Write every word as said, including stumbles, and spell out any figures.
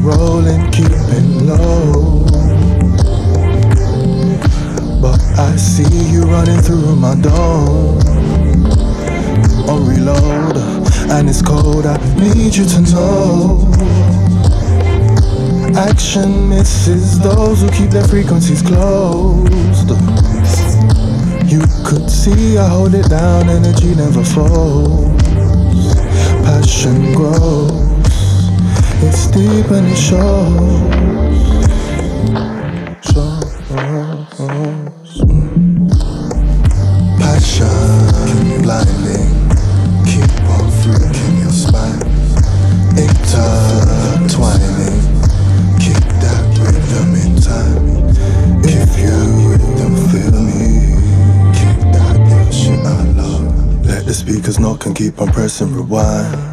rolling, keeping low. But I see you running through my dome. On reload, and it's cold, I need you to know. Action misses those who keep their frequencies closed. You could see I hold it down, energy never falls. Passion grows, it's deep and it shows. Shows. Passion blinding, keep on freaking your spine. Intertwining, keep that rhythm in time. If you rhythm feel me, keep that your shit I love. Let the speakers knock and keep on pressing rewind.